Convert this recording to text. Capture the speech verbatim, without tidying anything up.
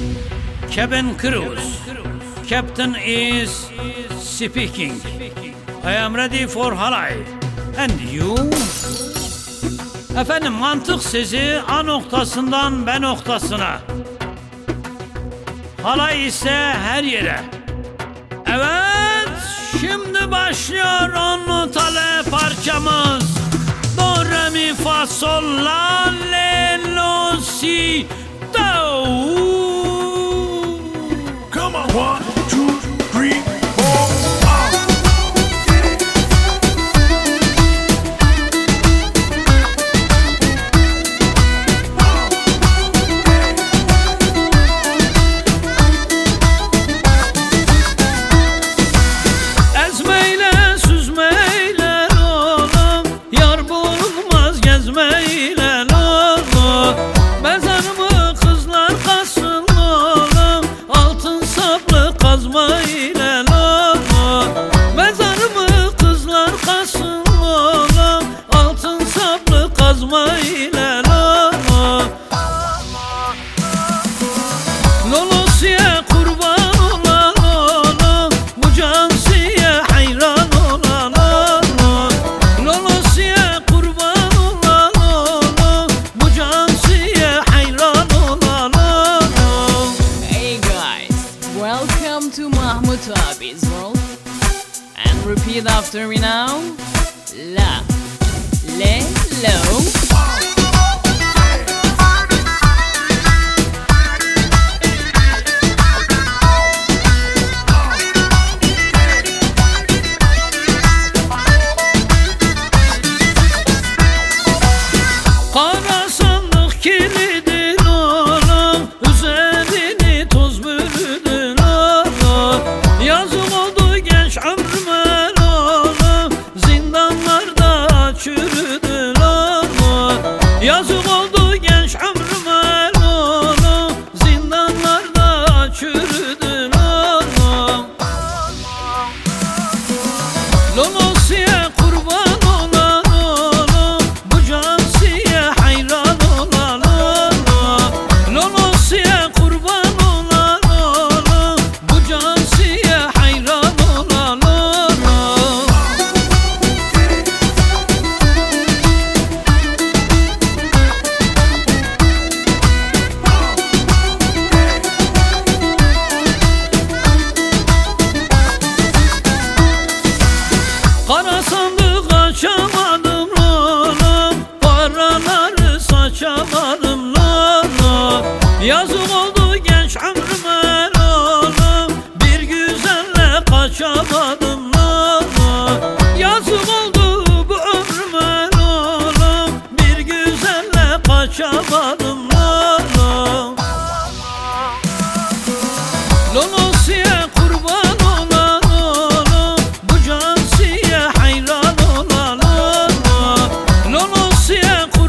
Cabin crew. Captain is speaking. I am ready for halay. And you? Efendim, mantık sizi A noktasından B noktasına, halay ise her yere. Evet, şimdi başlıyor on notalı parçamız. Do, re, mi, fa, sol, la, le, lo, si, do. Come on, one, two, three, four, five. Ezmeyle, süzmeyle oğlum, yar bulunmaz gezmeyle oğlum. Mezarımı kızlar kazsın oğlum, altın saplı kazmayla oğlum. Mezarımı kızlar kazsın oğlum, altın saplı kazmayla oğlum. Lolosiye kurban olan oğlum, bu cansiye hayran olan oğlum. Lolosiye kurban olan oğlum, bu cansiye hayran olan oğlum. Hey guys, welcome to Mahmut Abi's world. And repeat after me now. La, le, lo. Kara sandık kilidin oğlum, üzerini toz bürüdün oğlum. Yazık oldu genç ömrüme oğlum, zindanlarda çürüdün oğlum. Yazık oldu genç ömrüme oğlum, zindanlarda çürüdün oğlum. Lolosiye kurban olan oğlum, bu cansiye hayran olan oğlum. Lolosiye kurban olan oğlum, bu cansiye hayran olan oğlum. Kara sandık açamadım oğlum, paraları saçamadım oğlum. Yazık oldu genç ömrüme oğlum, bir güzelle kaçamadım oğlum. Yazık oldu bu ömrüme oğlum, bir güzelle kaçamadım oğlum. Lolosiye kurban olan oğlum, bu cansiye hayran olan oğlum. Lolosiye